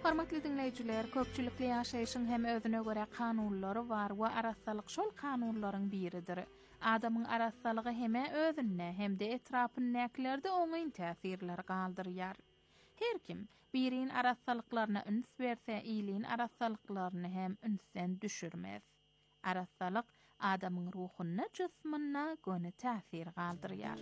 Hormatly dinleyijiler, köpçülükli ýaşaýyşyň hem özüne göre kanunlary bar we arassalyk şol kanunlaryň biridir. Adamyň arassalygy hem özüne hem de etrapyndakilerде oňyň täsirleri galdyrýar. Her kim biriň arassalyklaryna üns berse, iyiliň arassalyklaryny hem ünsden düşürmez. Arassalyk adamyň ruhyna, jismyna göne täsir galdyrýar.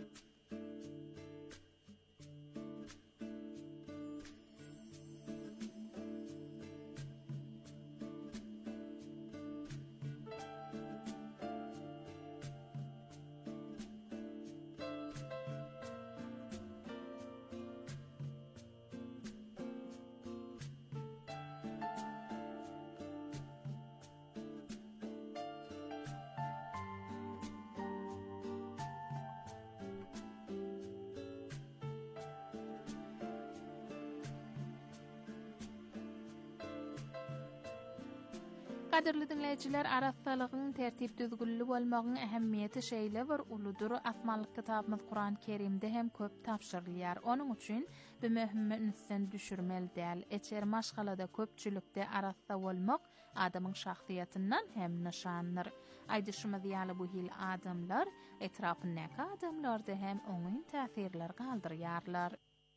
Qadirli dinleyijiler, arassalygyň tertip düzgünli bolmagyň ähemmiýeti şeýle bir uludur. Asmanlyk kitabymyz Kur'an-ı Kerimde hem köp tapşyrylýar. Onuň üçin bu möhümme ünsden düşürmeli däl. Eçer maşgalada köpçülükde arassa bolmak adamyň şahsiýetinden hem nişandyr. Aýdyşymyz ýaly bu hil adamlar etrapyndaky adamlarda hem oňyň täsirleri galdyrýarlar.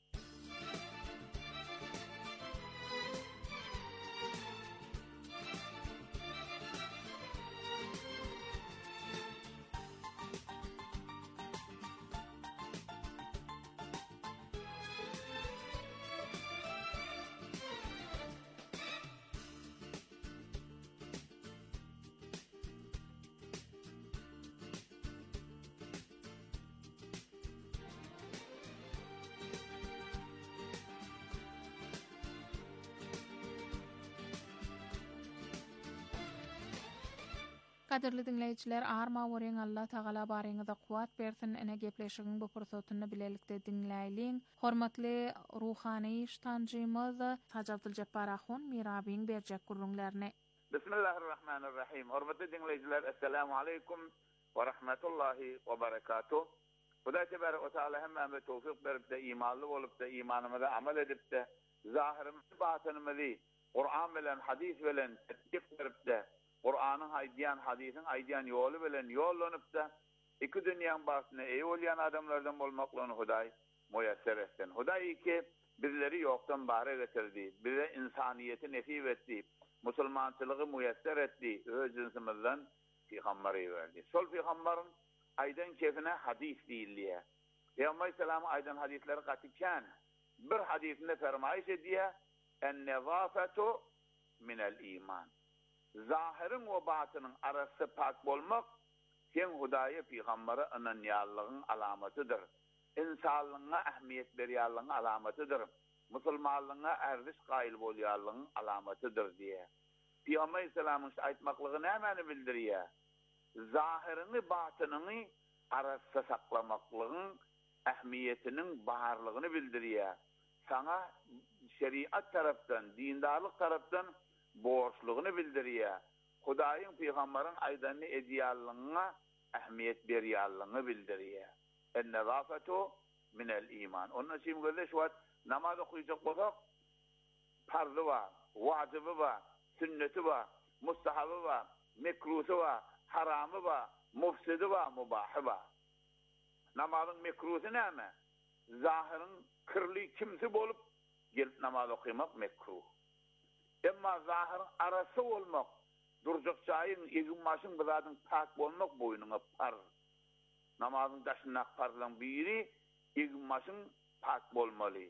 Qadirli dinleyijiler, arma wöreň Allah Taala baryňyza kuwat bersin. Ene gepleşigiň bu pursatyny bilelikde dinläýliň. Hormatly ruhany iştanjymyz Haji Abduljabbar Ahun mirabiň berjek gurrunlaryny. Bismillahirrahmanirrahim. Hormatly dinleyijiler, assalamu alaykum we rahmetullahi we berekatuh. Hudaý tebarek we taala hemme tawfik berip de imanly bolup da imanymyza amal edip de zahirimizi batynymyzy Kur'an bilen hadis bilen tetbik berip de Kur'anyň aýdýan hadisin aýdýan ýoly bilen ýollanyp da iki dünýäň bagyna eý bolýan adamlardan bolmaklaryny Hudaý muýasser etsin. Hudaý ki bizleri ýokdan bara getirdi, bize insaniýeti nesip etdi, musulmançylygy muýasser etdi, öz jinsimizden peýgamberi berdi. Sol peýgamberin aýdan kefine hadis diýilýär. Peýgamber salam aýdan hadisleri gatykän bir hadisinde fermaýş edýär, en-nezafatu minel iman. Zahirin ve batynyň arasy pak bolmak sen Hudaýa peýgamberi ananýallygyň alamatydyr. İnsanlyğa ähmiýet berýärligiň alamatydyr. Musulmanlyğa erdiş gaýıl bolýarlygyň alamatydyr diýär. Peýgamber salamyň aýtmaklygy näme bildirýär? Zahirini batynyny arasy saklamaklygyň ähmiýetiniň barlygyny bildirýär. Sana şeriat tarapdan, dindarlyk tarapdan borçluğunu bildirýär. Hudaýyň peýgamberin aýdany edýärligiňe ähmiýet berýärligiňi bildirýär. En-nezafatu minel iman. Onun için gözde şu namaz okuyacak bolsak farzy var, wajibi var, sünneti var, mustahaby var, mekruhy var, haramy var, mufsidi var, mubahy var. Namazyň mekruhy näme? Zahirin kirli kimsi bolup gelip namaz okumak mekruh. Emma zahirin arası olmak, durjak çayın, egin maşın bizadyň pak bolmak boýnuňa par. Namazyň daşynak parlaň biri, egin maşın pak bolmaly.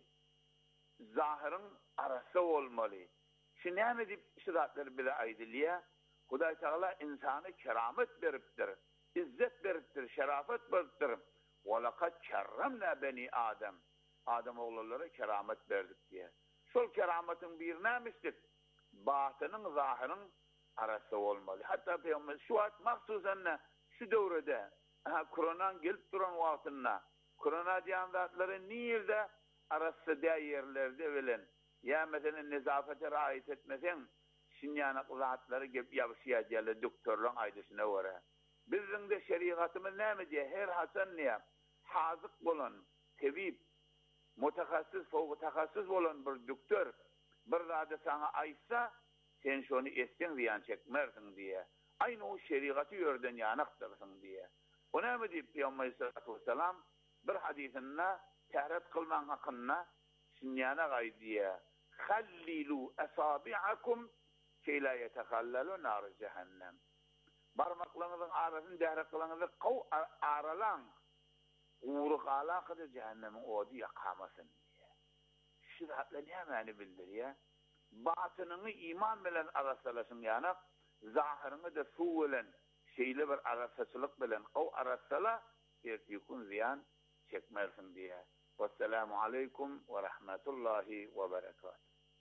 Zahirin arası olmaly. Şinäme dip şeratlar bile aýdylýar. Hudaý Taala insany keramet beripdir, izzet beripdir, şerafet beripdir. Wa laqad kerramna bani Adam. Adam oğullara keramet berdik diye. Şol kerametin bir nämişdir? Batynyň zahirin arasy bolmaly. Hatta Peýgamber şu wagt maksusan şu döwrede Kur'an gelip duran wagtynda Kur'an diýen zatlary nirde arasy däýerlerde bilen ya meselen nezafete raýat etmesen şinýanak zatlary gelip ýaşaýarlar doktorlaryň aýdyşyna görä. Bizning de şeriatymyz näme diýär? Her hasan näme? Hazyk bolan, tebip, mutakassis, fowq takassus bolan bir doktor bir zada sana aysa sen şonu esten ziyan çekmersin diye. Aynı o şeriatı yörden yanaktırsın diye. Ona mı deyip Peygamber sallallahu aleyhi ve sellem bir hadisinde tahret kılman hakkında sinyana gay diye. Hallilu asabi'akum ki la yetehallalu nar cehennem. Barmaklarınızın arasını dehre kılınızı kav aralan uğruk alakadır cehennemin odu yakamasın diye. Şiratla ne mani bildiriyor? Batınını iman bilen arasalasın yanak, zahirini de su bilen şeyli bir arasasılık bilen kav arasala yekun ziyan çekmersin diye. Vesselamu aleykum ve rahmetullahi ve berekatuhu.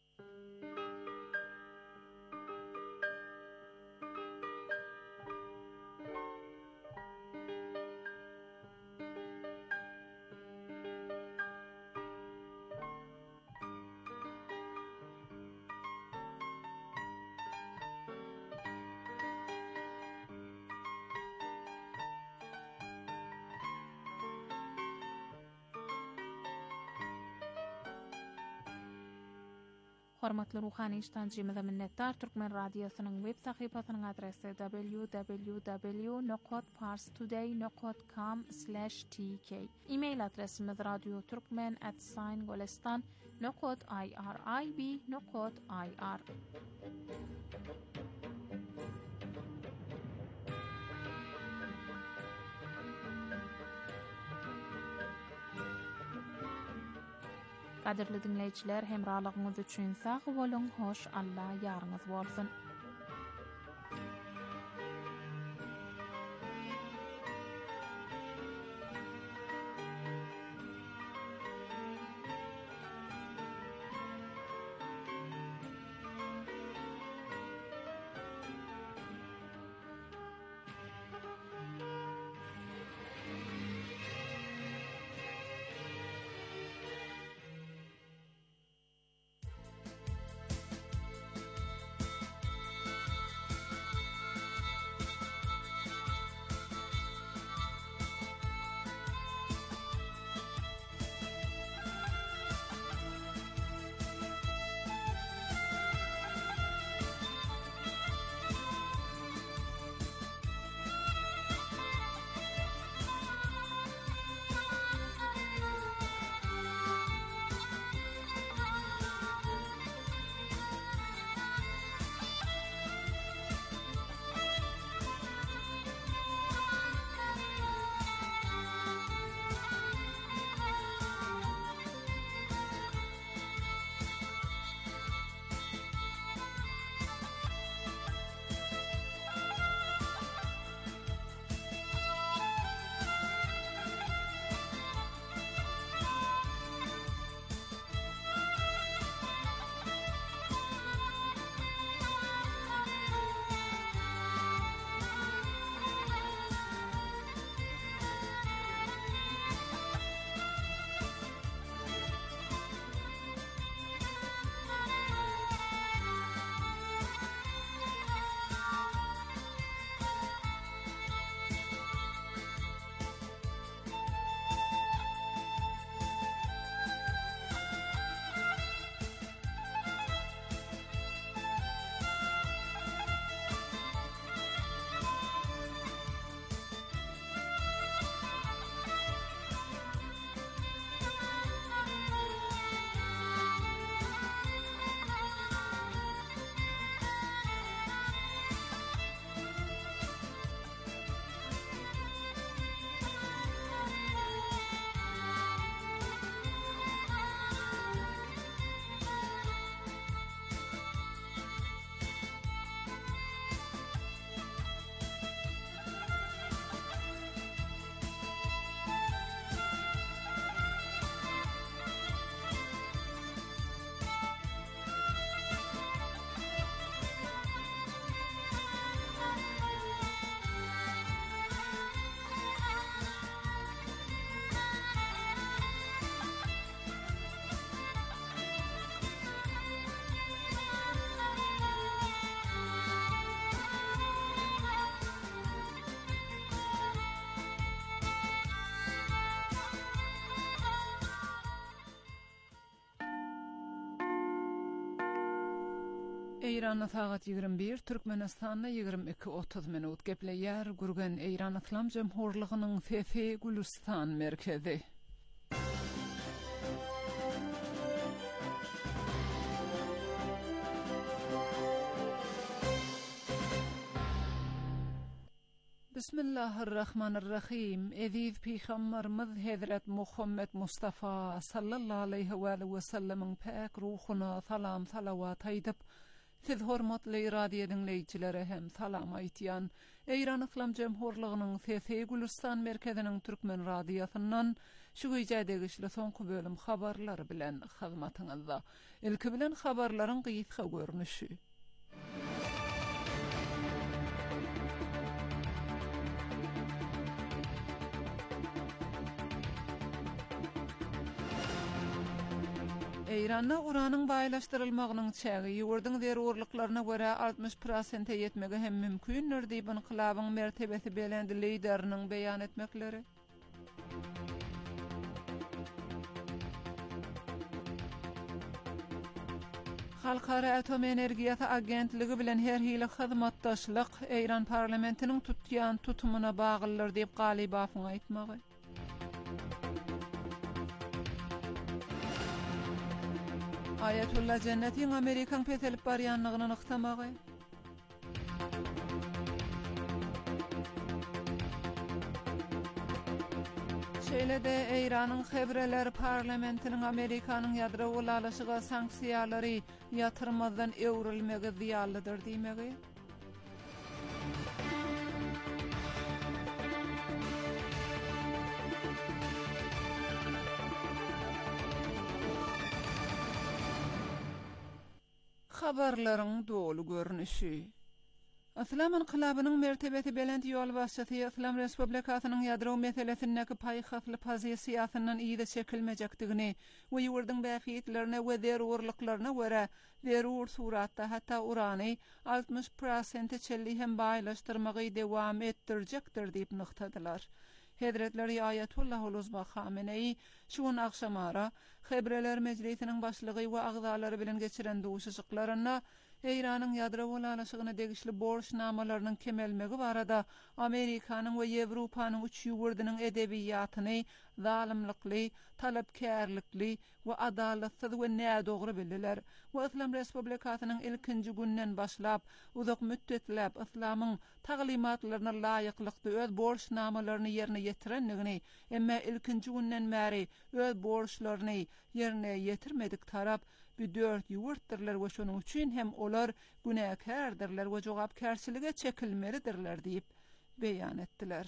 Hormatly ruhani iştancymyza minnettar. Türkmen radiosynyň web sahypasynyň adresi www.parstoday.com/tk. E-mail adresimiz radioturkmen@golestan.irib.ir. Qadirli dinleyijiler, hemralygymyz üçin sag bolun, hoş, Allah ýaryňyz bolsun. Eýranda sagat 21, Türkmenistanda 22:30 minut gepleýär gurgan Eýran Islam Jemhurlygynyň Fefe Gülistan merkezi. Bismillahirrahmanirrahim. Eziz Peygamberimiz Hazret Muhammed Mustafa sallallahu aleyhi ve sellem'in pek ruhuna salam salavat aýdyp, siz hormatly radio dinleýçilere hem salam aýtýan Eýran Islam Jemhurlygynyň Fefe Gülistan merkeziniň Türkmen radiosundan şu güýjädegi soňky bölüm habarlary bilen hyzmatyňyzda. Ilki bilen habarlaryň gysga görnüşi. Eýranda uranyň baýlaşdyrylmagynyň çägi ýurduň zerurlyklaryna görä 60% ýetmegi hem mümkindir diýip inqilabyň mertebesi belendi lideriniň beýan etmekleri. Halkara Atom Energiýasy Agentligi bilen her hili hyzmatdaşlyk Eýran parlamentiniň tutýan tutumuna baglydyr diýip Galibawyň aýtmagy. Ayatullah Cennetiň Amerikan petelip barýanlygyny nyktamagy. Şeýle-de Eýranyň Hebreler parlamentiniň Amerikanyň ýadro ulaşyga sanksiýalary ýatyrmazdan öwrilmegi ziýanlydyr diýmegi. Habarlaryň dolu görnüşi. Islam inqilabynyň mertebesi belent ýol başçysy Islam Respublikasynyň ýadro meselesindäki paýhasly pozisiýasyndan ýyda çekilmejekdigini we ýurduň bähitlerine we zerurlyklaryna görä zerur suratda hatda urany 60% çelli hem baýlaşdyrmagy dewam etdirjekdir diýip nyktadylar. Hedretleri Ayatullah Uluzba Khamenei şuň akşamara Hebreler Meclisiniň başlygy we agzalary bilen geçiren duşuşyklaryna Eýranyň ýadro ulaşygyna degişli borçnamalarynyň kemelmegi barada Amerikanyň we Ýewropanyň üç ýurdunyň edebiýatyny zalimlikli, talapkärlikli we adalatsyz we nädogry bildiler. We Islam Respublikasynyň ilkinji günden başlap uzak müddetlap Islamyň taglimatlaryna laýyklykda öz borçnamalaryny ýerine ýetirenligini, emma ilkinji günden bäri öz borçlaryny ýerine ýetirmedik tarap bir 4 ýurtdyrlar we şonuň üçin hem olar günäkärdirler we jogapkärçilige çekilmelidirler diýip beýan etdiler.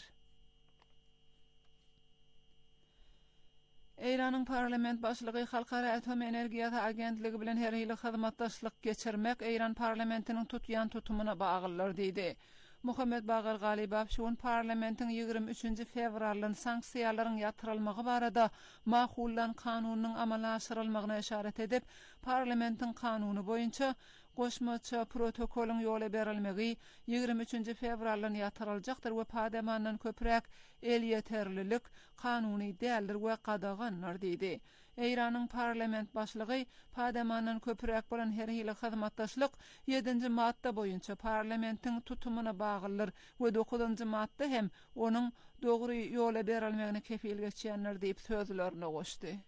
Eýranyň parlament başlygy Halkara Atom Energiýasy Agentligi bilen her hili hyzmatdaşlyk geçirmek Eýran parlamentiniň tutýan tutumuna baglydyr diýdi. Muhammed Bagar Galibaw şuň parlamentiň 23 fevralyn sanksiýalaryň ýatyrylmagy barada mahulan kanunyň amala aşyrylmagyna işaret edip, parlamentiň kanuny boýunça goşmaça protokoluň ýola berilmegi 23 fevralyn ýatyryljakdyr we pademandan köpräk el ýeterlilik kanuny däldir we qadaganyr diýdi. Eýranyň parlament başlygy pademandan köpräk bolan her hili hyzmatdaşlyk 7-nji madda boýunça parlamentiň tutumuna baglydyr we 9-njy madda hem onuň dogry ýola berilmegine kefil geçýänler diýip sözlerini goşdy.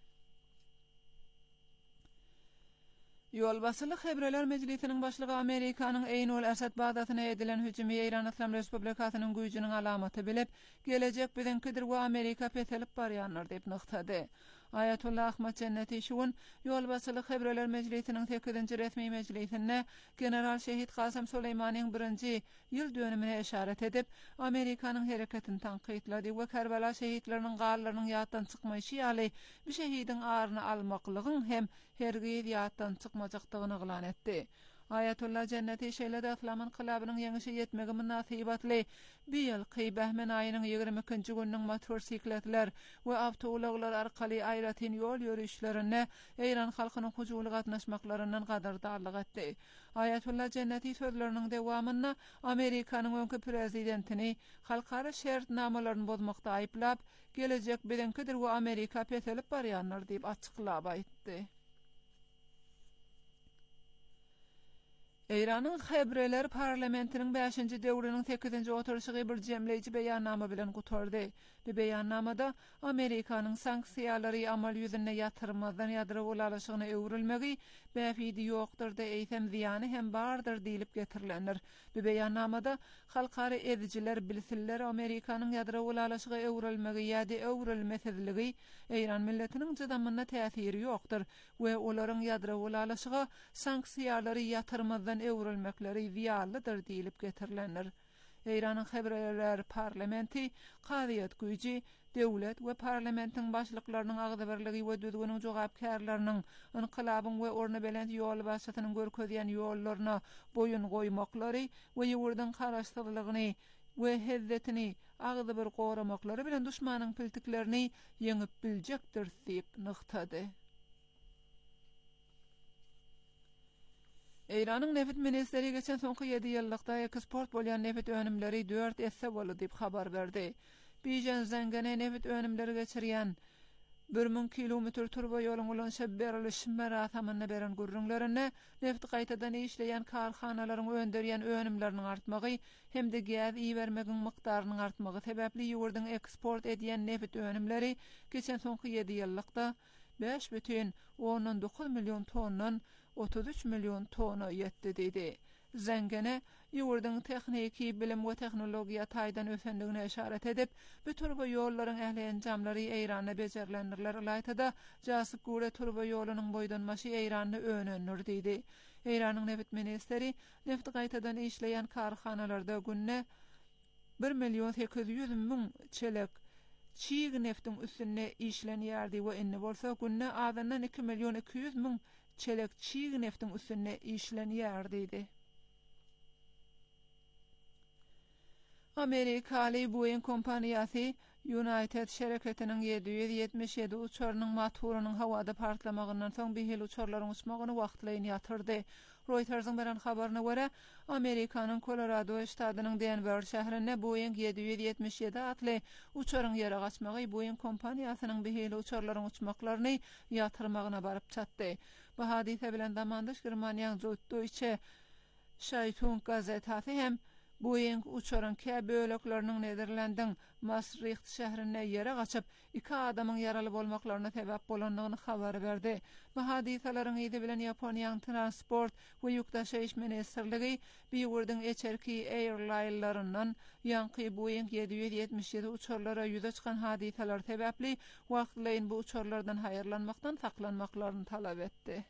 Ýolbaşçylyk Hebreler Meclisiniň başlygy Amerikanyň Eynul Asad badatyna edilen hüjümi Eýran Islam Respublikasynyň güýjüniň alamaty bilip, gelecek bilenkidir we Amerika petelip barýanlar diýip nyktady. Ayatullah Ahmad Cenneti şuň ýolbaşçylyk Hebreler Meclisiniň 8-nji resmi meclisinde General Şehit Kasem Suleymanyň 1-nji ýyl dönümine işaret edip, Amerikanyň hereketini tanqidlady we Kerbala şehitleriniň gallarynyň ýatdan çykmaýşy ýaly bir şehidiň aryny almaklygyň hem hergiz ýatdan çykmajakdygyny glan etdi. Ayatullah Cenneti şeýle-de Islam inqilabynyň ýeňişe ýetmegi munasybatly bir ýyl Qybahmen aýynyň 22-nji günniň motorsikletler we awtologlar arkaly aýratyn ýol ýörüşlerine Eýran halkynyň hujuly gatnaşmaklarynyň gadardarlyk etdi. Ayatullah Cenneti sözleriniň dewamynda Amerikanyň öňki prezidentini halkara şertnamalaryny bozmakda aýplap, gelecek bilenkidir we Amerika petelip barýanlar diýip açyklap aýtdy. Eýranyň Hebreler parlamentiniň 5-nji döwrüniň 8-nji oturuşy bir jemleýici beýannama bilen gutardy. Bu beýannamada Amerikanyň sanksiýalary amal ýüzüne ýatyrmadan ýadro ulalyşygyna öwrülmegi bäfidi ýokdur da eýtem ziýany hem bardyr diýilip getirilenir. Bu beýannamada halkary edijiler bilsinler Amerikanyň ýadro ulalyşyga öwrülmegi ýa-da öwrülmesizligi Eýran milletiniň jydamyna täsiri ýokdur we olaryň ýadro ulalyşyga sanksiýalary ýatyrmadan öwrülmekleri ziýanlydyr diýilip getirilenir. Eýranyň Hebreler parlamenti qadyýat güýji döwlet we parlamentiň başlyklarynyň agdabirligi we düzgüniň jogapkärläriniň inqilabyň we orna belent ýol başlatynyň görkezýän ýollaryna boyun goýmaklary we ýurdyň garaşdyrlygyny we hezzetini agdy bir goramaklary bilen düşmanyň piltiklerini ýeňip biljekdir diýip nyktady. Eýranyň neft ministeri geçen soňky 7 ýyllykda eksport bolýan neft önümleri 4 esse bolu diýip habar berdi. Bijan Zengene neft önümleri geçirýän 1000 kilometr turba ýoluň ulan şebberiliş meratamyna beren gurrunlaryny neft gaýtadan işleýän karhanalaryň önderýän önümleriniň artmagy hemde gaz iýermegiň mykdarynyň artmagy sebäpli ýurdyň eksport edýän neft önümleri geçen soňky 7 ýyllykda 5,9 milyon tonnan 33 milyon tona ýetdi dedi. Zengene ýurdyň texniki bilim we tehnologiýa taýdan ösendigine işaret edip, bu turba ýollaryň ähli jamlary Eýranda becerilenlerler aýtada jasyp gure turba ýolunyň boýdanmaşy Eýranda önenir dedi. Eýranyň neft ministeri neft gaýtadan işleýän karhanalarda günne 1.800.000 çelek çiğ neftin üstüne işlenýärdi we inni bolsa günne adandan 2.200.000 çelek çiğ neftin üstüne işlenýärdi. Amerikaly Boeing kompaniýasy United şereketiniň 777 uçarynyň motorunyň hawada partlamagynyň soň bir hil uçarlaryň uçmagyny wagtlaýyn ýatyrdy. Reuters'ın beren habaryna görä, Amerikanyň Colorado ştatynyň Denver şäherinde Boeing 777 atly uçaryň ýere gaçmagy Boeing kompaniýasynyň bir hil uçarlaryň uçmaklaryny ýatyrmagyna baryp çatdy. Bu hadise bilen zamandaş Germaniýanyň Süddeutsche Zeitung gazetasy hem Boeing uçaryň käbölekleriniň Nederlandyň Maastricht şäherine ýere gaçyp 2 adamyň ýaraly bolmaklaryna sebäp bolanlygyny habar berdi. Bu hadisalaryň ýedi bilen Ýaponiýanyň transport we ýükdaşyş ministrligi bir ýurdyň eçerki airline'laryndan ýanky Boeing 777 uçarlara ýüze çykan hadisalar sebäpli wagtlaýyn bu uçarlardan haýyrlanmakdan saklanmaklaryny talap etdi.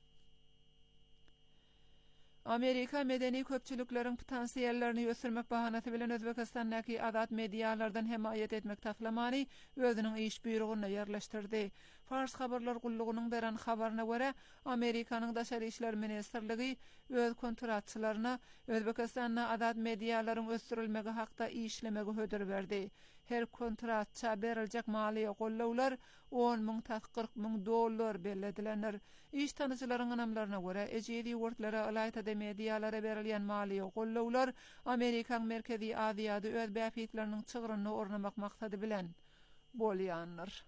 Amerika medeni köpçülikleriň potansiýallerini ýösürmek bahanasy bilen Özbekistandaky azat medialardan hemaýet etmek taplamany özüniň iş bürogyna ýerleşdirdi. Fars habarlar gullugynyň beren habaryna görä, Amerikanyň daşary işler ministrligi öz kontratçylaryna Özbekistanda azat medialaryň ösürilmegi hakda işlemegi hödür berdi. Her kontratça beriljek maliýe gollawlar 10.000 ta 40.000 dollar belledilenler. İş tanıcılaryň anamlaryna görä, ejedi ýurtlara alayta medialara berilýän maliýe gollawlar Amerikaň Merkezi Aziýada öz bäfitleriniň çygyryny ornamak maksady bilen bolýanlar.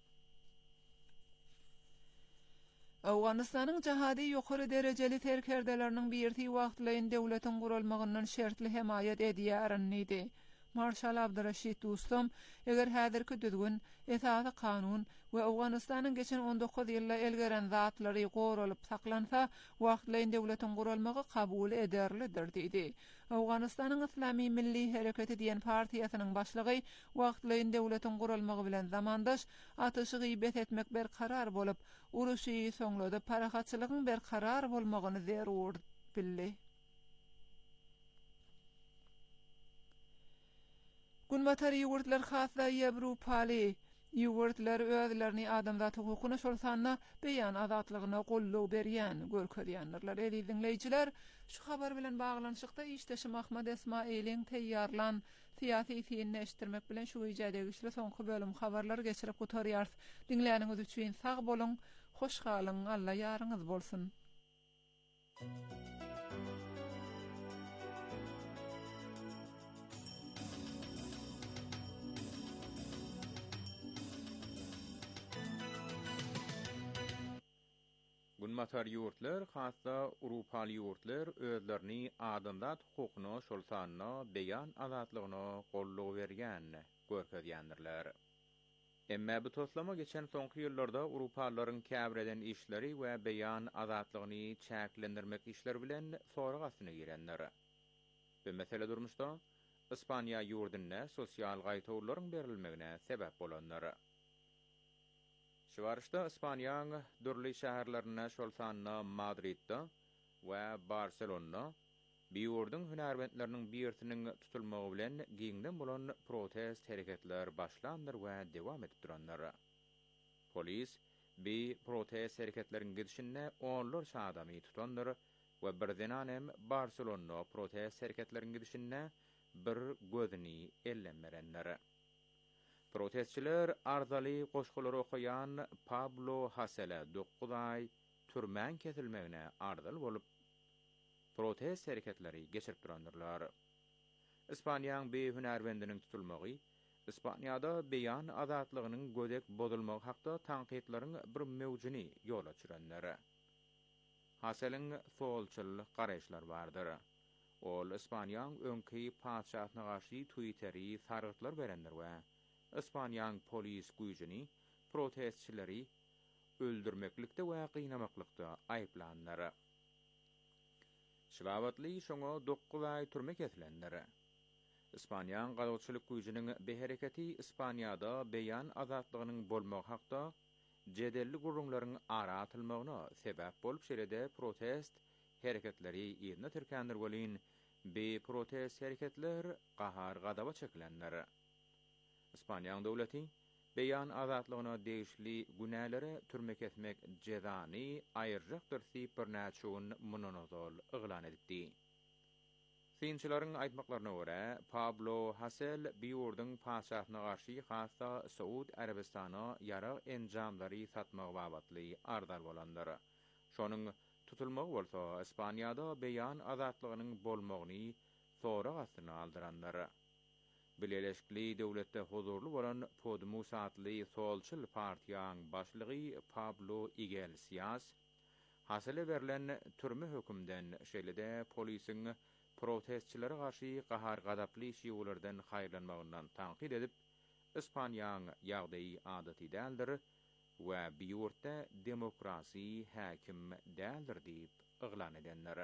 Awganistanyň jahady ýokary derejeli terkerdeleriniň birti wagtlaýyn döwletiň gurulmagynyň şertli hemaýet edýärnidi. Marshal Abdurrashid Dostum, eger häzirki düzgün, esasy kanun we Awganistanyň geçen 19 ýylda elgeren zatlary goralyp saklansa, wagtlaýyn döwletiň gurulmagy kabul ederlidir diýdi. Awganistanyň Islami Milli Hereketi diýen partiýasynyň başlygy wagtlaýyn döwletiň gurulmagy bilen zamandaş atyşy gybet etmek berkarar bolup, uruşy soňlady parahatçylygyň berkarar bolmagyny zerur bildi. Günbatary ýurtlar hasda Ýewropaly ýurtlar özlerini adamzat hukukyna şolsanna beýan azatlygyna gollaw berýän görkezýänler. Dinleýijiler, şu habar bilen baglanyşykda işdeşim Ahmad Esmailiň teýýarlan syýasy fiýilini eşitdirmek bilen şu ýerde güçli soňky bölüm habarlar geçirip gutarýar. Dinleýäniňiz üçin sag bolun, hoş galyň, Allah ýaryňyz bolsun. Ünmatar ýurtlar, hassa Urupaly ýurtlar özlerini adamzat hukukyna şol sanna beýan azatlygyna gollug berýän görkezýändirler. Emme bu toslama geçen soňky ýyllarda Urupalylaryň käbireden işleri we beýan azatlygyny çäklendirmek işleri bilen soragyny girenler. Bu mesele durmuşda Ispaniýa ýurduna sosial gaýtawlaryň berilmegine sebäp bolanlar. Şuwarşda Ispaniýanyň dürli şäherlerine şol sanna Madridda we Barcelona Biýurdyň hünärwendleriniň biýertiniň tutulmagy bilen giňden bolan protest hereketler başlandyr we dewam edip duranlar. Polis bi protest hereketleriň gidişine onlar adamy tutandyr we birden hem Barcelona protest hereketleriň gidişine bir gözüni ellenmerenler. Protestçiler arzaly goşgulary okuyan Pablo Hasele 9 ay türmän kesilmegine ardal bolup protest hereketleri geçirip durandyrlar. Ispaniýanyň bir hünärwendiniň tutulmagy, Ispaniýada beýan azatlygynyň gödek bozulmagy hakda tanqidlaryň bir mewjuni ýola çyranlar. Haseliň solçyl garaşlar bardyr. Ol Ispaniýanyň öňki padşahyna garşy Twitter'i sargıtlar berendir we Ispaniýanyň polis güýjini protestçileri öldürmeklikde we gynamaklykda aýplanlar. Şiwabatly şoňa 9 ay türme kesilenler. Ispaniýanyň galawçylyk güýjiniň behereketi Ispaniýada beýan azatlygynyň bolmagy hakda jedelli gurrunlaryň ara atylmagyna sebäp bolup şerede protest hereketleri ýerine türkändir bolyn, be protest hereketler gahar gadaba çekilenler. Ispaniýanyň dowlaty beýan azatlygyna degişli günälere türme kesmek jezany aýyrjakdyr diýip bir näçe mononozol yglan edipdi. Synçylaryň aýtmaklaryna görä, Pablo Hasel biýurdyň padşahyna garşy hassa Saud Arabistana ýarag enjamlary satmagy babatly ardal bolanlar. Şonuň tutulmagy bolsa Ispaniýada beýan azatlygynyň bolmagyny soragasyna aldyranlar. Birleşikli döwletde huzurly bolan Podemos adly solçyl partiýanyň başlygy Pablo Iglesias hasile berilen türme hökümden şeýlede polisiň protestçilere garşy gahar gadaply şiwlerden haýrlanmagyndan tanqid edip Ispaniýanyň ýagdaýy adaty däldir we biýurtda demokrasi häkim däldir diýip yglan edenler.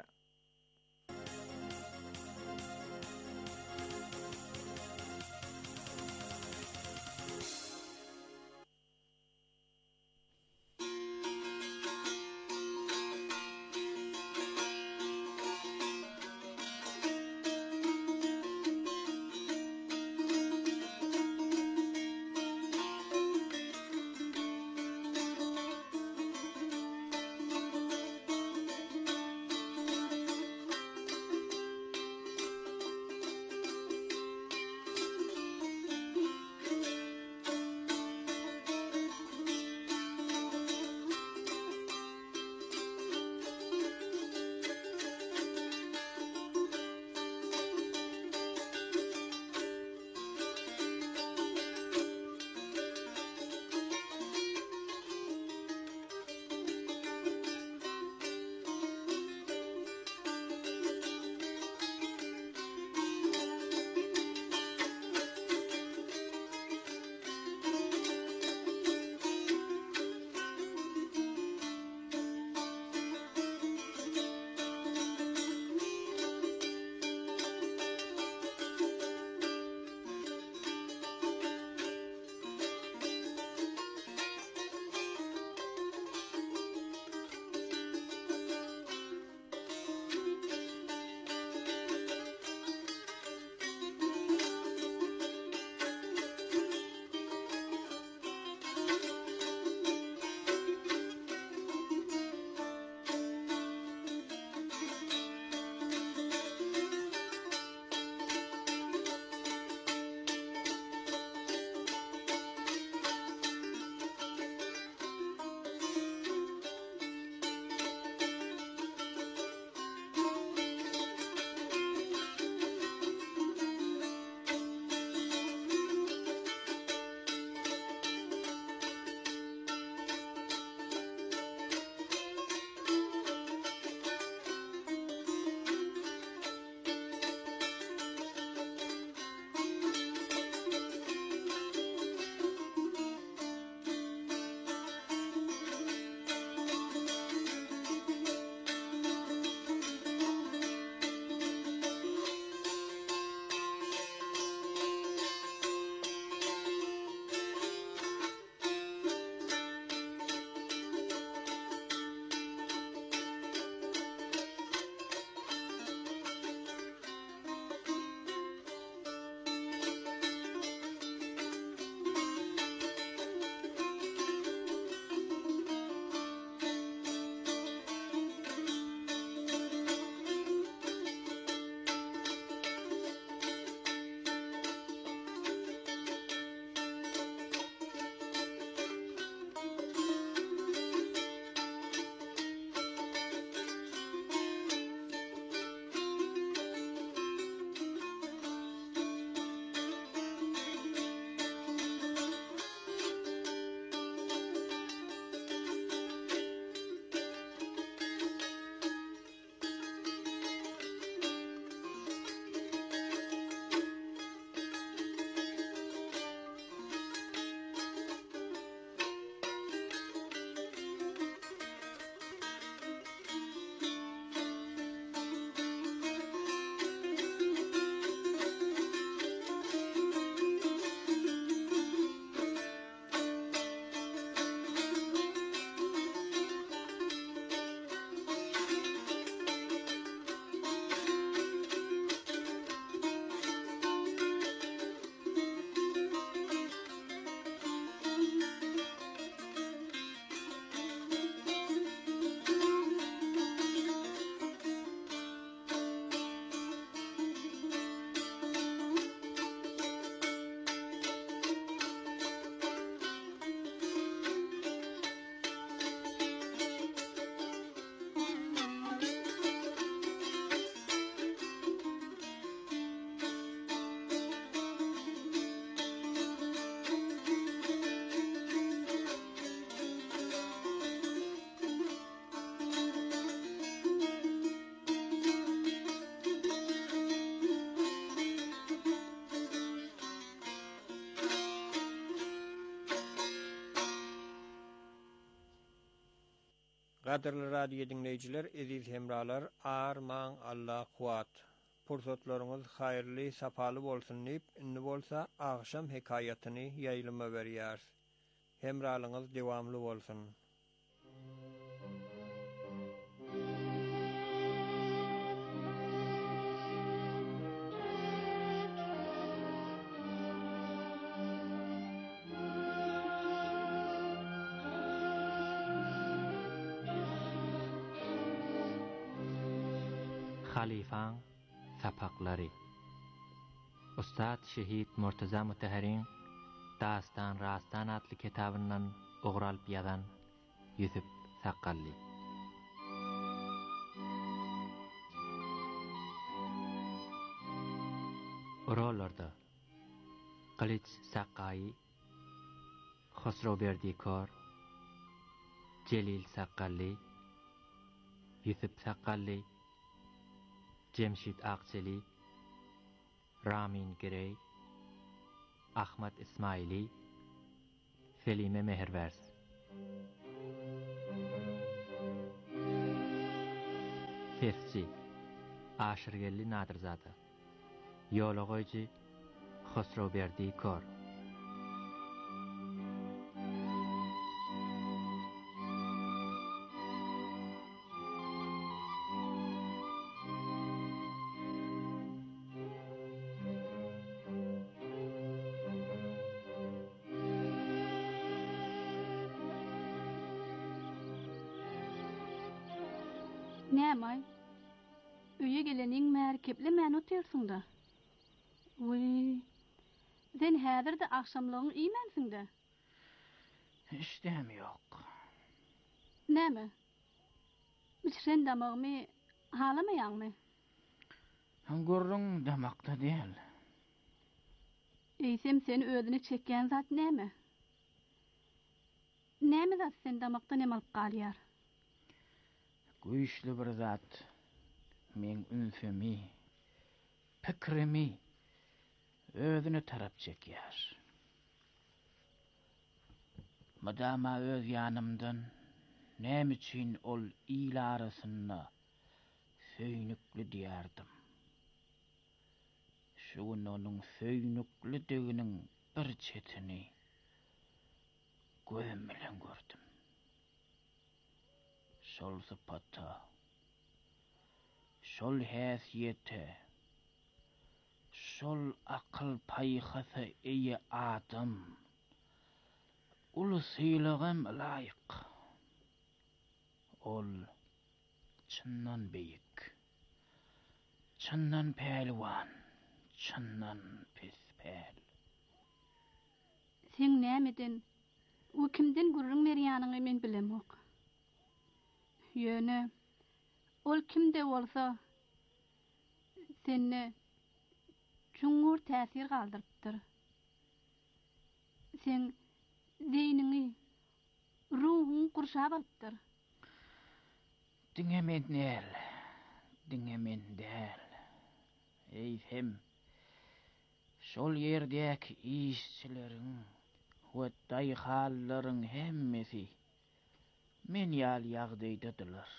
Qadirli radio dinleyiciler, eziz hemralar, arman Allah kuat. Pursatlarınız hayırlı, sapalı bolsun deyip, inni bolsa akşam hikayetini yayılıma berýär. Hemralığınız devamlı bolsun. Halifan sapakları. Ustad Şehit Murtaza Mutahharin Dastan Rastan adlı kitabından oğralıp yazan Yusuf Sakalli. Oralarda Qiliç Saqqai, Xosrowberdi Kor, Celil Sakalli, Yusuf Sakalli, Cemşit Aqçeli, Ramin Girey, Ahmet İsmaili, Felime Mehervers. Fesçi, Aşırgelli Nadirzada, Yologoyci, Xosrowberdi Kor. Näme? Üye gelenin merkepli men otursun da. Uy. Sen häzir de akşamlaryň iýmensiň de. İştem yok. Näme? Sen damagymy halamaýanmy? Gurrun damakda değil. Eýsem seni özüne çekýän zat näme? Näme zat sen damakda näme alyp galýar? Güýçli bir zat. Men ünfemi, pikrimi özüne tarap çekýär. Madama öz ýanymdan näme üçin ol ýyl arasyna söýnükli diýärdim. Şu onuň söýnükli deginiň bir çetini gözüm bilen gördüm. Şol sıpata, şol häsiýete, şol akıl paýhasy eýe adam, ulu syýlygym laýyk. Ol çyndan beýik, çyndan pähliwan, çyndan pespäl. Sen nämeden, o kimden gurrun merýanyny men bilemok. Ýöne, ol kimde bolsa, seni çuňur täsir galdyrypdyr. Sen zeýnini, ruhuň gurşap alypdyr. Dingemen däl. Eýsem, şol ýerdäki işçileriň we daýhallaryň hemmesi men ýaly ýagdaýdadylar.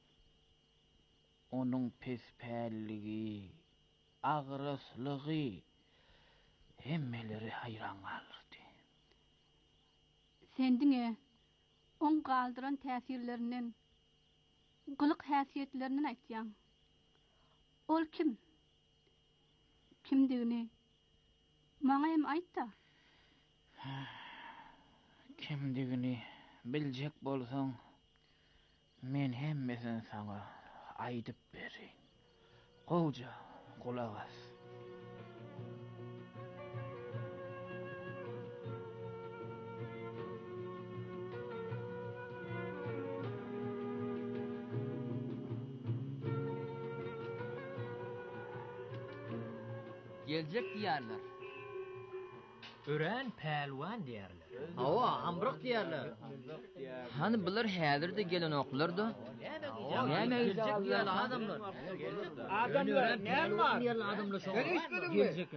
Onuň pespälligi, agryslygy hemmeleri hayran galdy. Sendiňe on galdyran täsirlerinden, gylyk häsiýetlerinden aýtýaň. Ol kim? Kimdigini maňa hem aýt da. Kimdigini biljek bolsaň, men hemmesini saňa aýdyp berin. Goja, kulak as. Gelecek diýerler. Ören pälwan diýerler. Hawa, hambrok diýerler. Hani bular häzirde gelen oklardy. Näme gelecek diýerler adamlar. Adamlar näme var? Adamlar şoňa. Gelecek.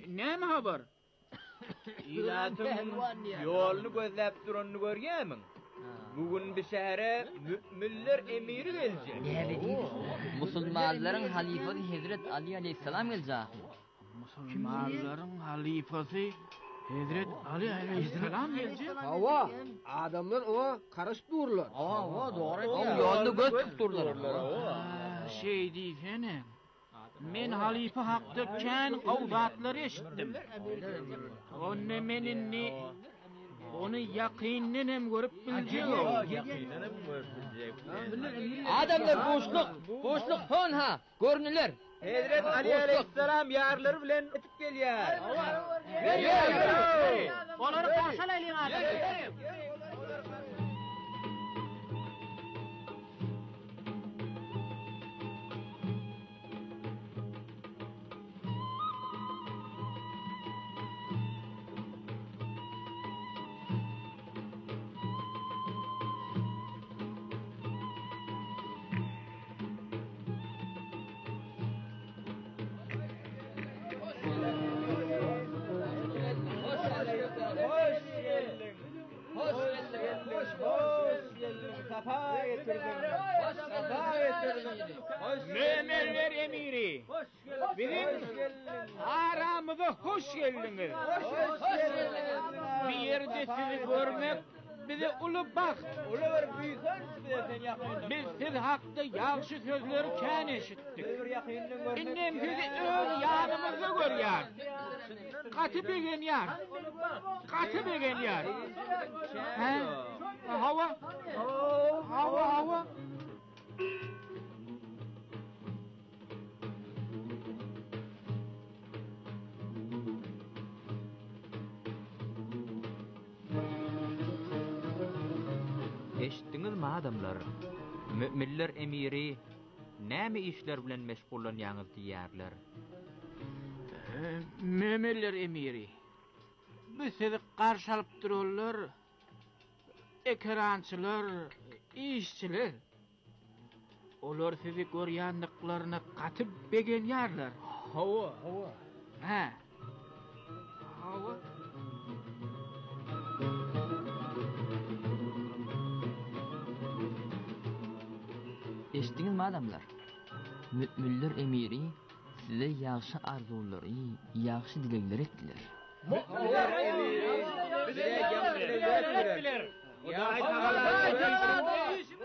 Näme habar? İlatyň ýoluny gözläp duranyny görýärmiň? Bugün bir şehre müminler emiri gelecek. Ne dediğiniz? Musulmanların halifası Hazret Ali aleyhisselam gelecek. Musulmanların halifası Hazret Ali aleyhisselam gelecek. Hava, adamlar ona karış dururlar. Hava doğru diyor. Yolunu göz tutturlar. Şey diyene. Men halife hakkı kän qawdatları eşitdim. Onu meninni onu yakinen görüp bilecek. Adamlar boşluk hon ha. Görünürler. Hazret Ali aleyhisselam yarları bilen etip gelýär. Onları parçalayın adam. Müminler emiri. Bizim aramıza hoş geldiniz. Bir yerde sizi görmek bize ulu baxt. Biz siz hakkında yaxşı sözleri kän eşittik. İnnem sizi öz yanımızda görýär. Katı begen ýar. Hava. Eşitdiňiz mi adamlar? Müminler emiri näme işler bilen meşgullanýaňyz diýärler. Müminler emiri. Biz sizi karşı alıp dururlar. Ekrançılar, işçiler. Olar sizi görýänliklerini katıp begenýärler. Hava. Ha. Hava. Eşitdiňiz mi adamlar? Müminler emiri size yaxşı arzulary, yaxşı dilekler etdiler. Müminler emiri bize yaxşı dilekler etdiler. Ya Teala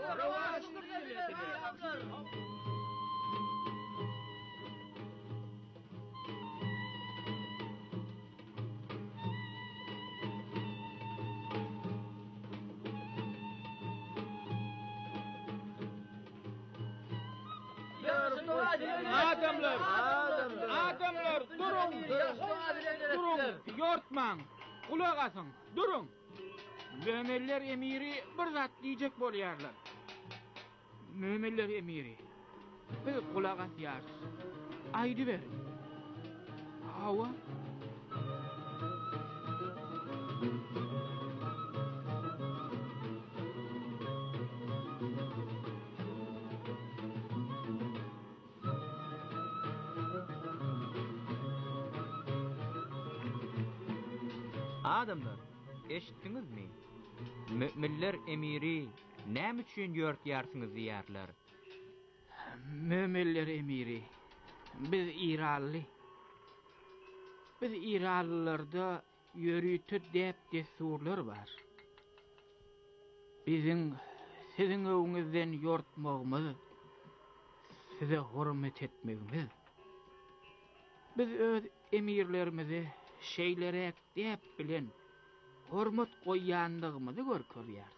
Adamlar durun. Yortman. Kulak asın. Durun. Müminler emiri bir zat diyecek bolýarlar. Müminler emiri. Biz kulak asýarys. Aýdy ber. Hava. Adamlar, eşitdiňiz mi? Müminler emiri näme üçin ýörtýärsiňiz diýärler. Müminler emiri. Biz İranlılarda yörütü dep desurlar var. Bizim sizin öwüňizden ýortmagymyz, size hormat etmegimiz. Biz öz emirlerimizi şeylerek dep bilen hormat goýýandygymyzy görkezýär.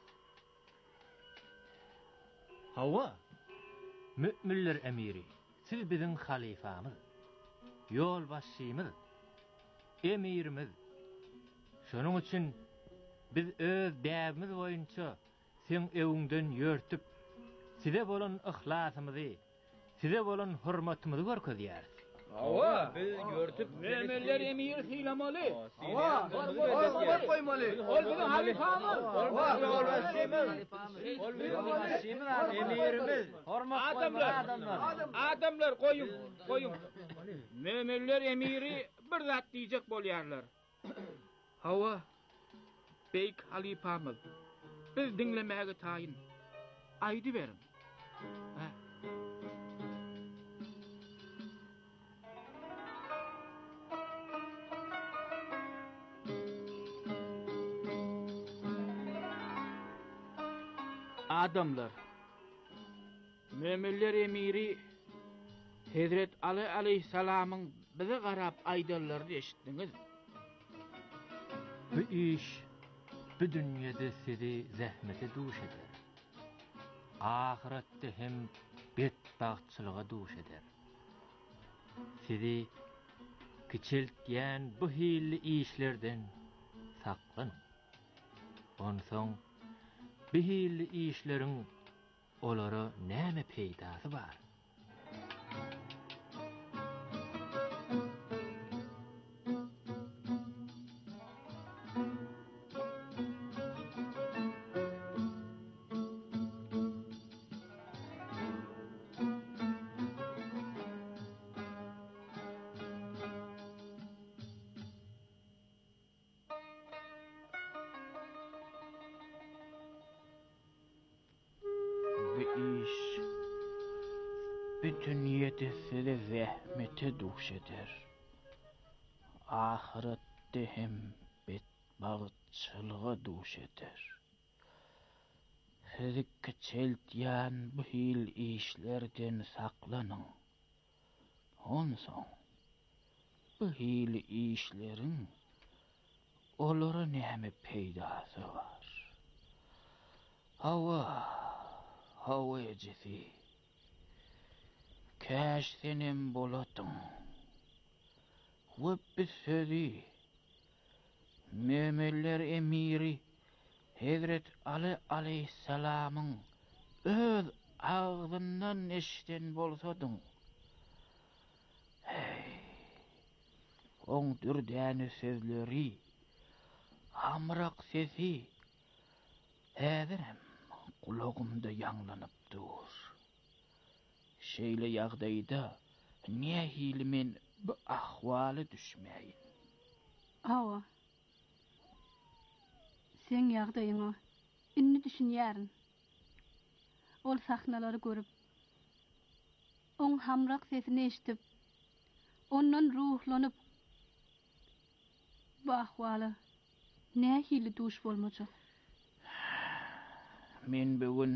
Hava, müminler emiri, siz bizim halifamız, yol başçymyz, emirimiz. Şonuň üçin biz öz däbimiz boýunça sen öwüňden ýörtüp, size bolan ihlasymyzy, size bolan hormatymyzy görkezýär. Hava, biz görtüp Müminler emir hilamaly. Hava, koymaly. Ol bizim halifamız. Ol bizim emirimiz. Hormat koymaly Adamlar koyun. Müminler emiri bir zat diýjek bolýarlar. Hava, beyk halifamız. Biz dinlemäge taýyn. Aýdy berin. Ha. Adamlar, müminler emiri Hazret Ali aleyhissalamın bize qarap aýdalaryny eşitdiňiz. Bu iş bu dünyada sizi zähmete duş eder. Ahirette hem bedbahtçylyga duş eder. Sizi kiçiltýän bu hilli işlerden saklaň. Onsoň bu hilli işleriň olara näme peýdasy bar? Bütün yetisi zähmete duş eder. Ahirette hem bedbahtçylyga duş eder. Sizi kiçiltýän bu hil işlerden saklanyň. Onsoň bu hil işleriň olara näme peýdasy bar? Hawa ejisi. Käş senem bolatyn. Wöp sözi. Müminler emiri Hazret Ali aleyhissalamyň öz ağzyndan eşiten bolsadyň. Oň dürdäni sözleri, hamrak sesi häzirem kulagymda ýanglanypdyr. Şeýle ýagdaýda nähili men bu ahwaly düşmäýin. Awa. Sen ýagdaýyňa inni düşünýärin. Ol sahnalary görüp, oň hamrak sesini eşitip, ondan ruhlanyp bu ahwaly nähili duş bolmajak. Men bugün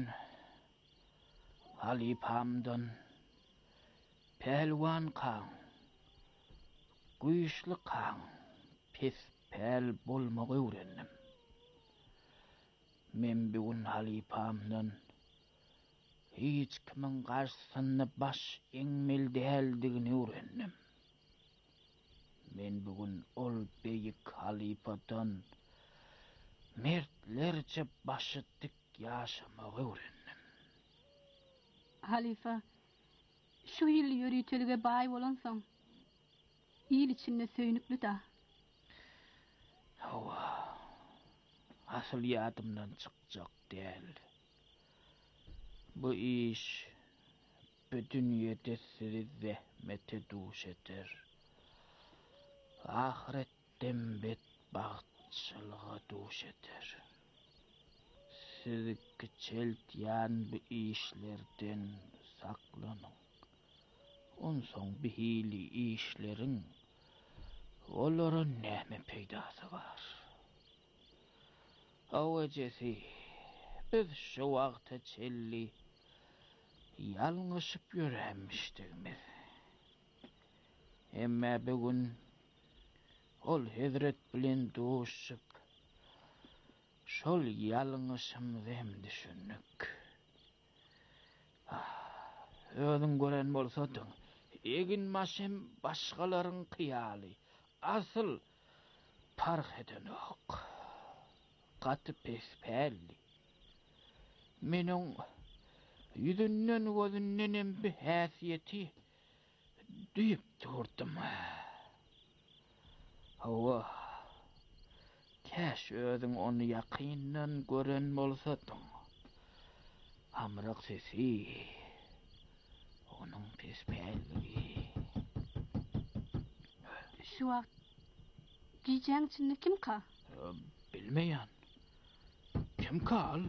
halipamdan pelwan kan, güýçli kan, pes pel bolmagy öwrendim. Men bugün halipamdan hiç kimin garşysynda baş eňmel däldigini öwrendim. Men bugün ol beýik halipadan mertlerçe başy dik ýaşamagy öwrendim. Halifa, şu ýyl ýörüýtelige baý bolansoň, ýyl içinde söýnükli da. Asyl ýadymdan çykjak däl. Bu iş bu dünýede sizi zähmete duş eder. Ahiretden bedbahtçylyga duş eder. Sizi kiçiltýän bu işlerden saklanyň. Onsoň bu hili işleriň olara näme peýdasy bar? Awajesi biz şu wagta çelli ýalňyşyp ýöremişdigimiz. Emma bugün ol Hazret bilen duşup şol ýalňyşymyzy hem düşündik. Özüň gören bolsadyň, egin maşem başgalaryň kyýaly, asyl parh edenok. Gaty pespäli. Meniň ýüzünden gözünden hem bir häsiýeti düýüp durdum. Käş özüň onu ýakyndan gören bolsadyň. Hamrak sesi, onun pespäli. Şu wagt giýjäň içinde kim ka? Bilmeýän. Nem kal?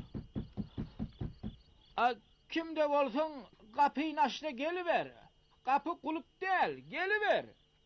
Kimde bolsun kapıyı açla geliver. Kapı kulup değil, geliver.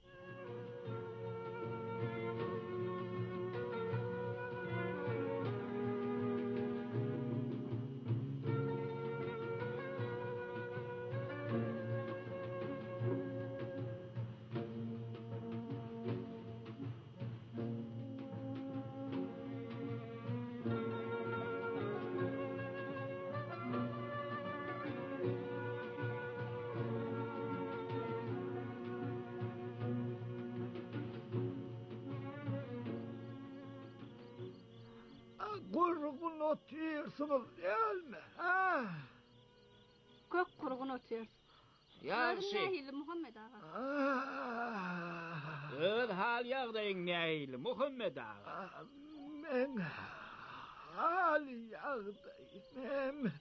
Kurgun otuyorsunuz değil mi? Ha? Kök kurgun otuyor. Yaxşı. Nehili Muhammed ağa. Öz hal yağdayın nehili Muhammed ağa. Men hal yağdayım.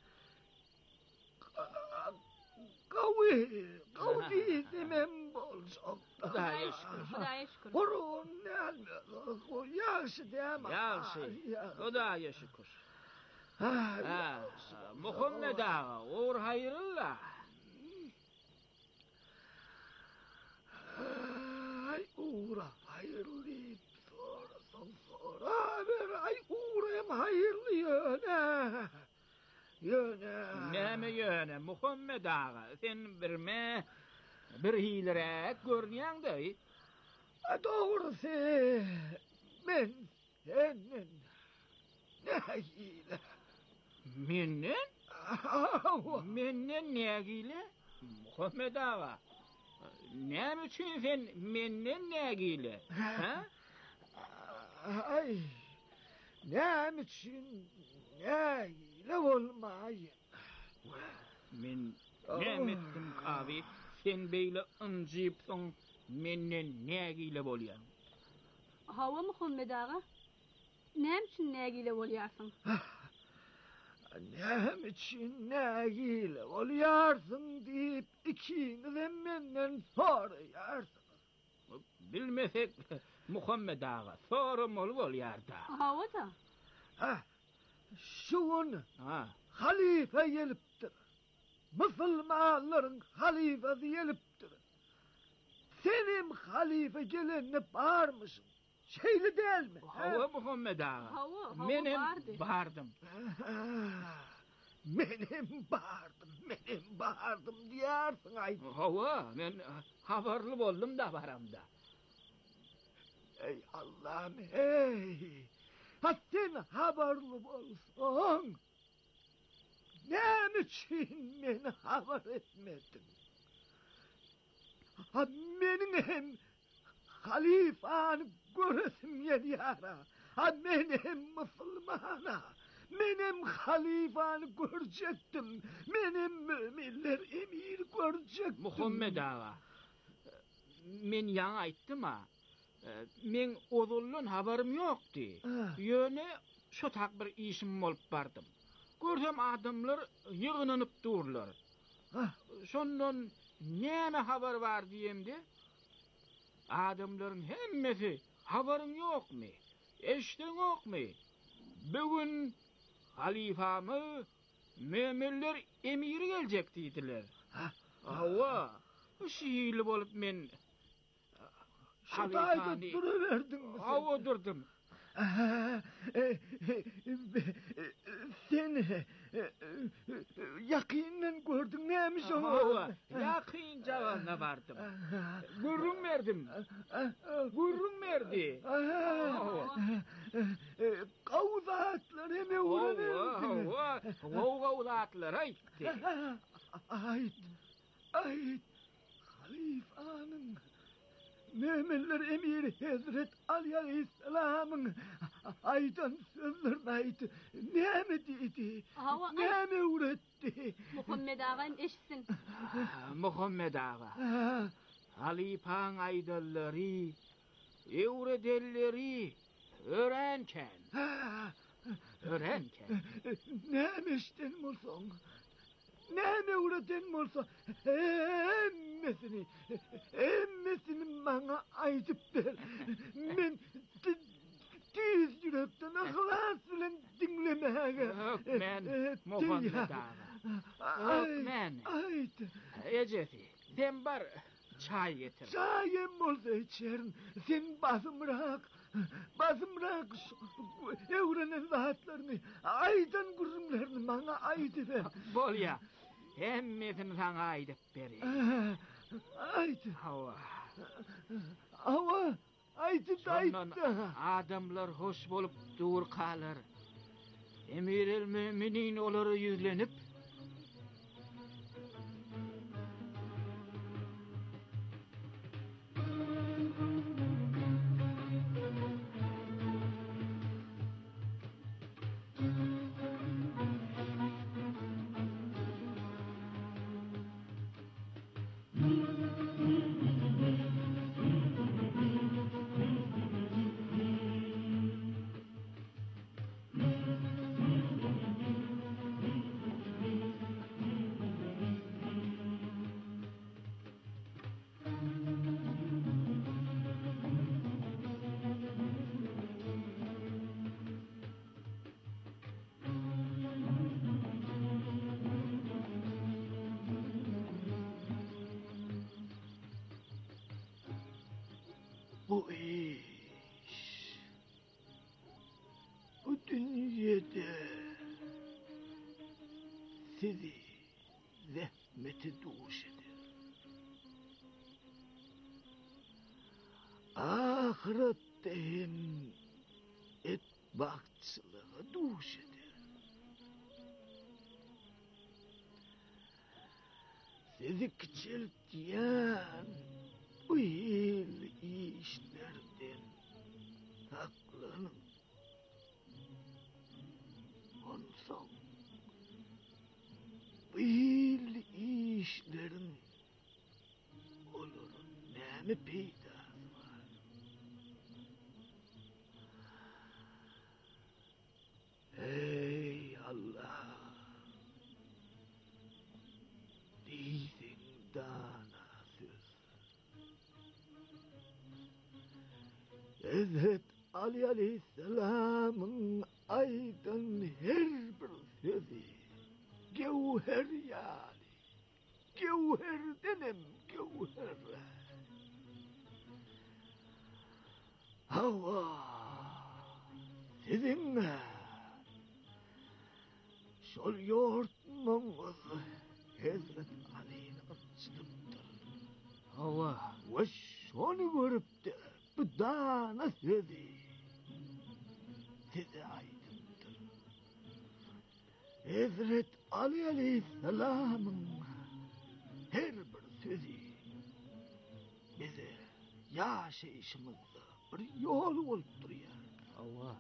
Kavi demem bolsun. Hudaya şükür. Kurun ne yaxşı değil mi? Yaxşı. Hudaya şükür. Muhammed ağa, uğur hayırlı. Ay uğra hayırlı sonra ben ay uğrayım hayırlı yöne. Neme yöne Muhammed ağa, sen bir hilirek görünyen dey. Doğrusu ben senin ne hile? Menden ne hile? Muhammed ağa. Ne için sen menden ne hile? Ay ne için ne hile olmayın. Men ne ettim abi? Sen beyle ıncıyıpsın menden ne hile bolyan? Hava Muhammed ağa. Ne için ne hile bolyarsın? Ne için ne hile oluyarsın deyip ikiniz menden soruyarsınız. Bilmesek Muhammed ağa sorum oluyor da. Hava da. Şun halife geliptir. Müslümanların halifesi geliptir. Senin halife gelenine bağırmışsın. Şeyli değil mi? Hava Muhammed ağa. Hava Benim bağırdım. Benim bağırdım diyarsın ay. Hava ben haberli oldum da varamda. Ey Allah'ım ey. Ha sen haberli olsun. Ne için beni haber etmedin? Ha benim hem halifanı göresim yara. Ha benim Müslümana. Benim halifanı görecektim. Benim müminler emir görecektim. Muhammed ağa. Men yana aytdım ha. Men ozullun haberim yoktu. Yöne şu tak bir işim olup bardım. Gördüm adamlar yığınınıp dururlar. Şondan neme haber var diyemdi. Adamların hemmesi haberin yok mu? Eştin yok mu? Bugün halifamı müminler emiri gelecek dediler. Hava şiirli olup men halifani duruverdin mi sen? Hava durdum. Sen yakinen gördün neymiş o? Hava yakın cevabına vardım. Gurrun verdim. Gurrun verdi. Kavuzatlar hemen uğranırdın. Kavuzatlar aytti. Ait. Halifanın müminler emiri Hazret Ali Aleyhisselam'ın aydan sözlerini aydı. Ne mi dedi? Ne mi üretti? Muhammed ağam eşsin. Muhammed ağa. Halifan aydalları, evredelleri öğrenken. Öğrenken. Neymiştin musun? Ne mi üretin olsa emmesini bana aytıp ver. Ben düz yürekten ahlas bilen dinlemeye Ökmen. Ejeti, sen bar çay getir. Çayım olsa içerim. Sen basımrak. Evrenin vaatlarını, aydan gurumlarını bana aydı ver. Bol ya, hemmesini sana aydıp beri. Aydı. Hava, aydı. Adamlar hoş bolup dur kalır. Emiril müminin olur yüzlenip, Bu iş, bu dünyada sizi zahmeti duş eder. Ahirette hem et bakçılığı duş eder. Sizi küçültüyen bu yıl işlerden saklanın. Ondan bu yıl işlerin olur nemi peydası var. Ey Allah! Değilsin dana söz. Hazret Ali Aleyhisselam'ın aydın her bir sözü gevher yani. Gevher denem gevher. Hava sizin şol yoğurtmanız Hazret Ali'nin açlıktır. Hava. Ve şonu görüp de bu dana sözü size aydındır. Hazret Ali Aleyhisselam'ın her bir sözü bize yaşayışımızda bir yol olup duruyor. Allah.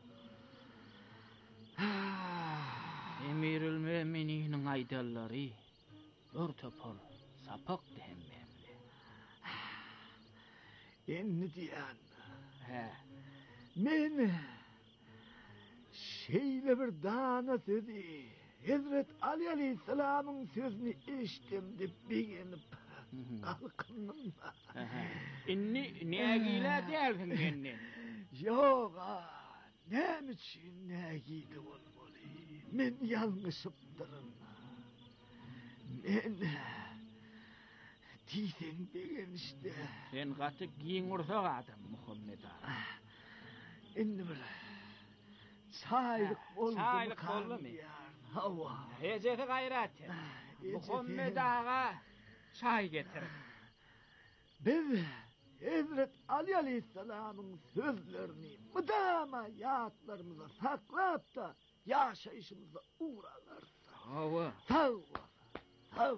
Emirül mümininin aydalları bir topal sapak dehemmemli. Enni diyen. Men şeyle bir dana sözü Hazret Ali Aleyhisselam'ın sözünü iştim de beğenip kalkındım. İnni negiyle dersin kendin. Yok ne için negiyle olmalı. Men yanlışıptırım. Men diysen beğen işte. Sen katı giyin ursak adam Muhammed Ağa. İndi böyle çaylık oldu mu? Çaylık oldu mu? Hava. Heceti gayret. Muhammed Ağa çay getir. Biz Hazret Ali Aleyhisselam'ın sözlerini müdama yatlarımıza saklayıp da yaşayışımıza uğralarsa. Hava. Sağ ol. Sağ ol.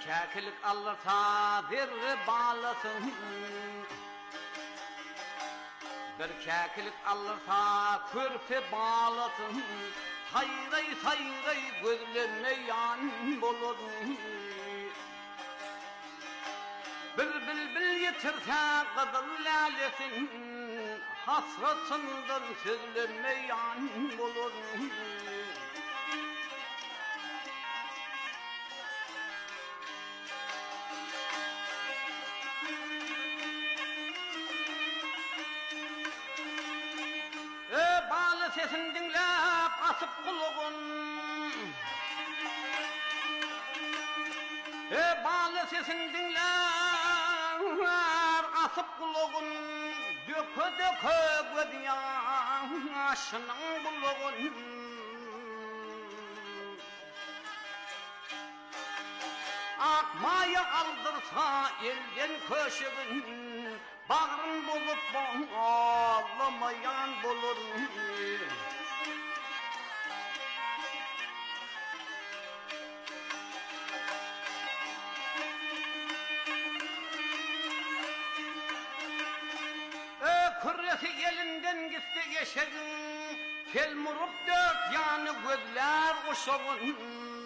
käkilik alırsa bir bağlasın. Bir käkilik alırsa körpe bağlasın. Sayray sayray gözlerine yan bulur. Bülbül yitirse kızıl lalesin, hasratından sözlerine yan bulur. Bağlı sesini dinlep asıp kuluğun, bağlı sesini dinlep asıp kuluğun, dökü dökü gözyaşının buluğun. Akmayı aldırsa elden köşegin, bağrın bulup ağlamayan bulur. Kürresi elinden gitti geçegin, kel murup dört yanı gözler kuşağın.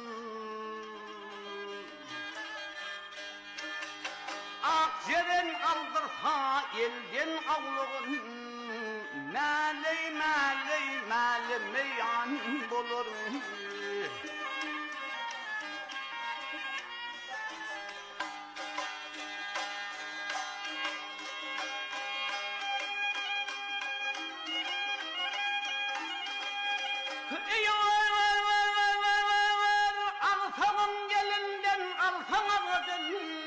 Akceren aldırsa elden avluğun, məley məley məlimeyan bulur. Altamın gelinden altamadın.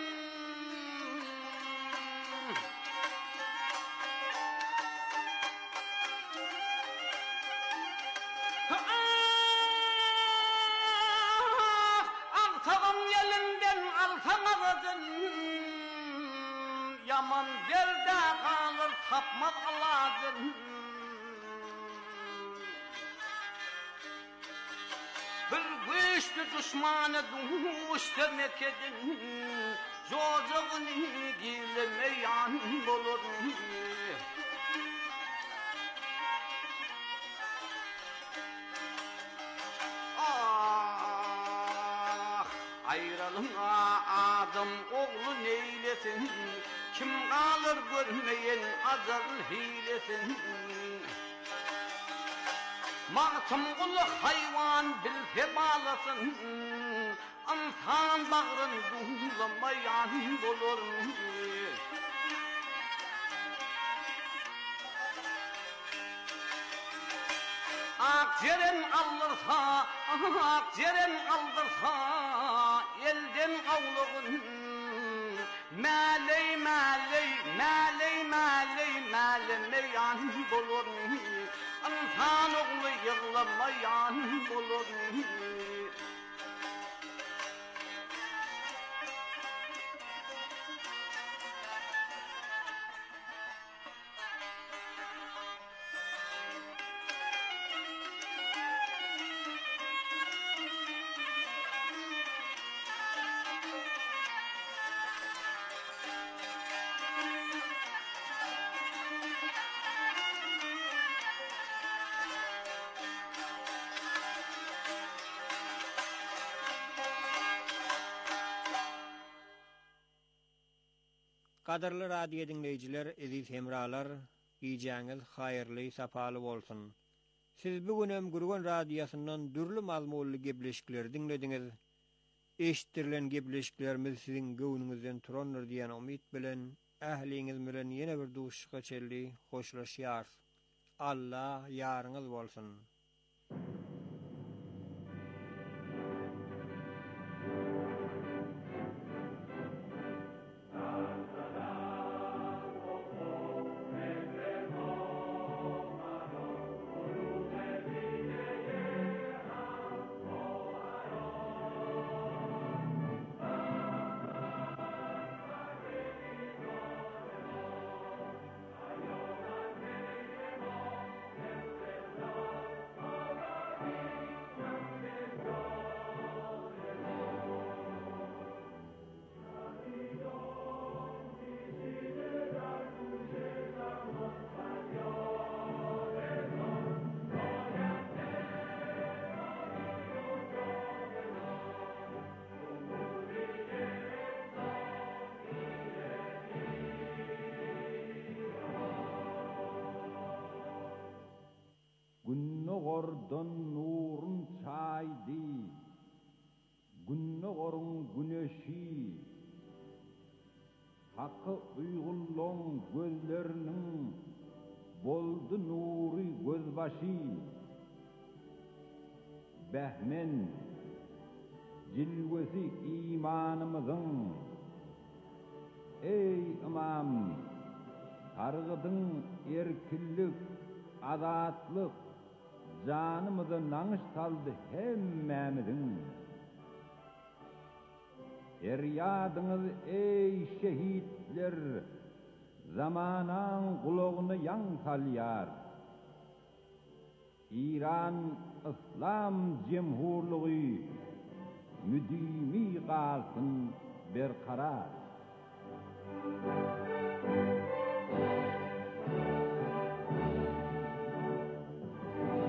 Altamın gelinden altamadın. Yaman derde kalır tapmaz aladın. Bir güçlü düşmanı düşürmek edin, çocuğunu gilemeyan bulur. Ah, ayrılın adam oğlu neylesin, kim kalır görmeyen azal hilesin. Matım kulu hayvan bilse bağlasın, insan bağrın duhlamayan bulur. Akceren aldırsa elden avluğun, məley məley məley məley məlimeyan bulur. İnsan oğlu yığlamayan bulur. Qadarly radio dinleyijiler, eziz hemralar, giýjäňiz haýyrly, sapaly bolsun. Siz bugünem Gurgun radiosundan dürli mazmunly gepleşikler dinlediňiz. Eşitdirilen gepleşiklerimiz sizin göwnüňizden turandyr diýen umyt bilen ähliňiz bilen ýene bir duşuşga çelli hoşlaşýar. Allah ýaryňyz bolsun. Günnogordan nurun çaydi, Günnogorun güneşi, Hakkı uygulluğun gözlerinin boldu nuri gözbaşı. Behmen, cilvesi imanımızın, Ey imam, targıdın erkillik, azatlık, canımızı nanış saldı hemmemizin. Eryadınız ey şehitler, zamanan kulağını yan salyar. İran İslam Cemhurluğu müdimi kalsın berkarar.